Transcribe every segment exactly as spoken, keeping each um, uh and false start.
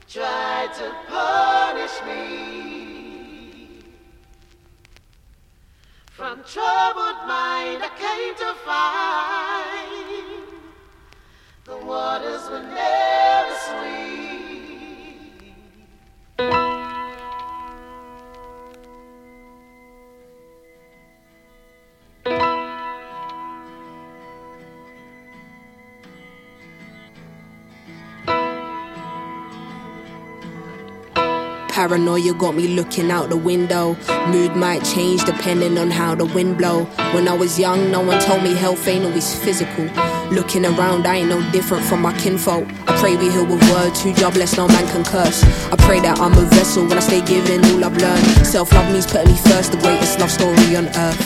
tried to punish me. From troubled mind I came to find the waters were never sweet. Paranoia got me looking out the window. Mood might change depending on how the wind blow. When I was young, no one told me health ain't always physical. Looking around, I ain't no different from my kinfolk. I pray we heal with words, who jobless no man can curse. I pray that I'm a vessel when I stay giving all I've learned. Self-love means putting me first, the greatest love story on earth.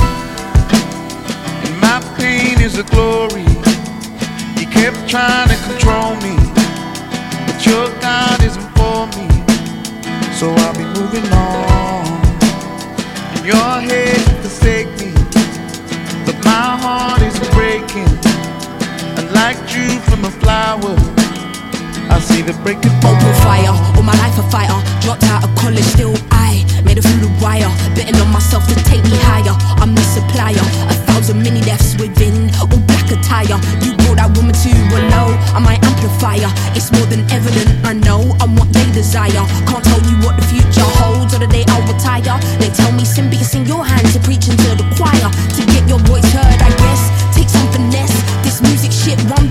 And my pain is a glory. You kept trying to control me, but your God isn't for me. So I'll be moving on. And your head will forsake me, but my heart is breaking. And like dew from a flower, I see the breaking point. Open fire, all my life a fighter. Dropped out of college, still I made it through the wire. Betting on myself to take me higher. I'm the supplier, a thousand mini deaths within, all black attire. You brought that woman to a low, I'm my amplifier. It's more than evident, I know I'm what they desire. Can't tell you what the future holds or the day I'll retire. They tell me sin, but it's in your hands to preach into the choir. To get your voice heard, I guess, take some finesse. This music shit, one